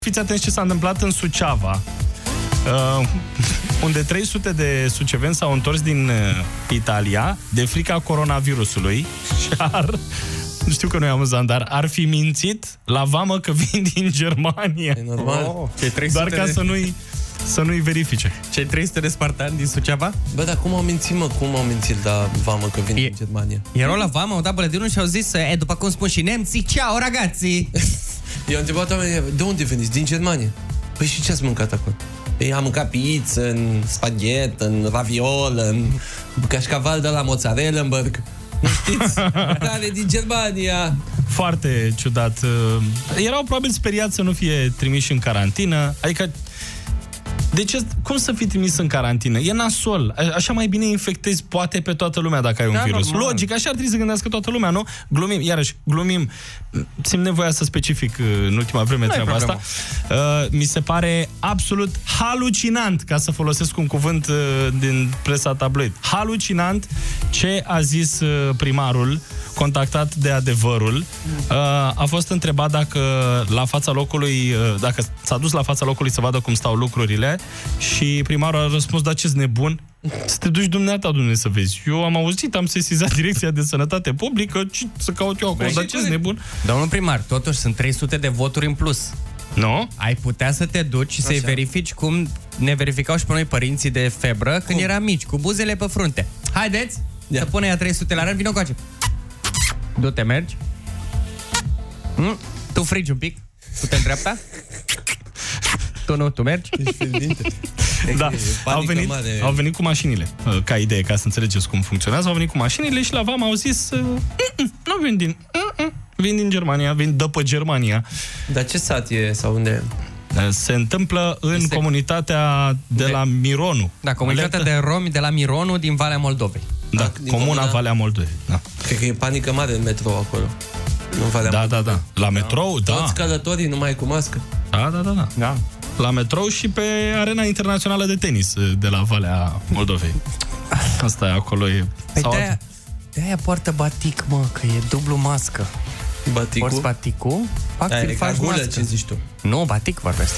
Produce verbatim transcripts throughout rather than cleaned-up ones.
Fiți atenți ce s-a întâmplat în Suceava, uh, unde trei sute de suceveni s-au întors din uh, Italia de frica coronavirusului și ar, nu știu că nu e amuzant, dar ar fi mințit la vamă că vin din Germania. E normal. Oh, doar ca de... să nu-i să nu-i verifice. Cei trei sute de spartani din Suceava? Bă, dar cum au mințit, mă? Cum au mințit la vamă că vin e, din Germania? Erau la vamă, au dat buletinul și au zis, e, după cum spun și nemții, ciao, ragazzi! Eu am întrebat oamenii, de unde veniți? Din Germania. Păi și ce ați mâncat acolo? Păi am mâncat pizza, în spaghet, în raviol, în cașcaval de la mozzarella-nberg. Nu știți? Care din Germania. Foarte ciudat. Erau probabil speriați să nu fie trimiși în carantină. Adică de ce, cum să fii trimis în carantină? E nasol. Așa mai bine infectezi poate pe toată lumea dacă ai un da, virus. Normal. Logic, așa ar trebui să gândească toată lumea, nu? Glumim, iarăși, glumim. Simt nevoia să specific în ultima vreme nu treaba asta. Uh, mi se pare absolut halucinant, ca să folosesc un cuvânt uh, din presa tabloid. Halucinant ce a zis uh, primarul contactat de Adevărul. Uh, a fost întrebat dacă la fața locului, uh, dacă s-a dus la fața locului să vadă cum stau lucrurile și primarul a răspuns, da, ce-s nebun? Să te duci dumneata, Dumnezeu, să vezi. Eu am auzit, am sesizat Direcția de Sănătate Publică, ce să caut eu acolo, dar ce-s nebun? Domnul primar, totuși sunt trei sute de voturi în plus. Nu? Ai putea să te duci și să-i verifici cum ne verificau și pe noi părinții de febră când cum? Eram mici, cu buzele pe frunte. Haideți, yeah. Să pune ea trei sute la rând, vină coace. Du-te, mergi. Mm? Tu frigi un pic. Tu te îndreapta. Tu nu, tu mergi. Da, au venit, au venit cu mașinile, ca idee, ca să înțelegeți cum funcționează. Au venit cu mașinile și la vamă au zis nu vin din vin din Germania, vin de pe Germania. Dar ce sat e sau unde? Se întâmplă în este... comunitatea de, de la Mironu. Da, comunitatea Alertă? de romi de la Mironu din Valea Moldovei. Da, da comuna comuna... Valea Moldovei. Da. Cred că e panică mare în metrou acolo. În Valea da, Moldovei. da, da. La metrou, da. Toți călătorii numai cu mască. Da, da, da, da. da. La metrou și pe Arena Internațională de Tenis de la Valea Moldovei. Asta e acolo. E... Păi de-aia, de-aia poartă batic, mă, că e dublu mască. Baticul? Porți baticul, fac, e faci mască. Ce zici tu? Nu, batic vorbesc.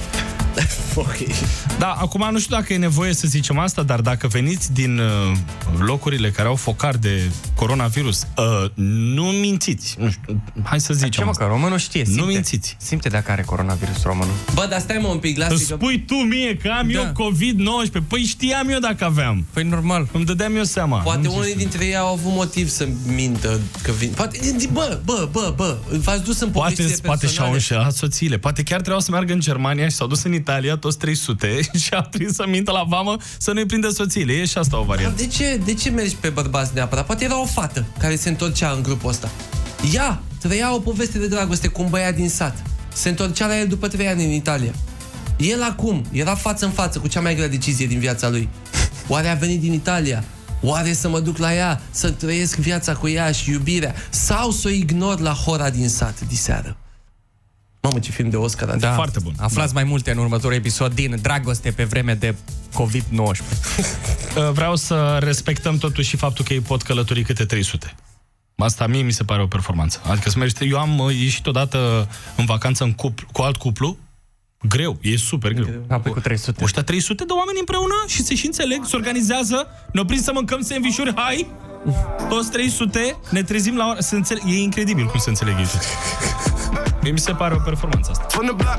Ok. Da, acum nu știu dacă e nevoie să zicem asta, dar dacă veniți din uh, locurile care au focar de coronavirus, uh, nu mințiți. Nu știu, hai să zicem ce, mă, că românul știe, simte. Nu mințiți. Simte dacă are coronavirus românul. Bă, dar stai mă un pic, lasă. Spui tu mie că am da. eu covid nouăsprezece. Păi știam eu dacă aveam. Păi normal. Îmi dădeam eu seama. Poate unii dintre ei au avut motiv să mintă că vin. Poate, bă, bă, bă, bă, v-ați dus în povestile personale. Poate și-au înșelat soțiile. Poate chiar trebuiau să meargă în Germania și s-au dus în Italia toți trei sute și a trebuit să mintă la vamă să nu-i prindă soțiile. E și asta o variantă. De ce, de ce mergi pe bărbați neapărat? Poate era o fată care se întorcea în grupul ăsta. Ea trăia o poveste de dragoste cu un băiat din sat. Se întorcea la el după trei ani în Italia. El acum era față în față cu cea mai grea decizie din viața lui. Oare a venit din Italia? Oare să mă duc la ea, să trăiesc viața cu ea și iubirea? Sau să o ignor la hora din sat diseară? Mamă, ce film de Oscar. Da, foarte bun. Aflați da. mai multe în următorul episod din Dragoste pe vreme de covid nouăsprezece. Vreau să respectăm totuși și faptul că ei pot călători câte trei sute. Asta mie mi se pare o performanță. Adică să mergi... Eu am ieșit odată în vacanță în cuplu, cu alt cuplu. Greu, e super greu. Apoi cu trei sute. Ăștia trei sute de oameni împreună și se și înțeleg, se organizează, ne oprim să mâncăm sandvișuri, hai! Toți trei sute, ne trezim la ora... Se înțeleg... E incredibil cum se înțeleg ei. Mie mi se pare o performanță asta.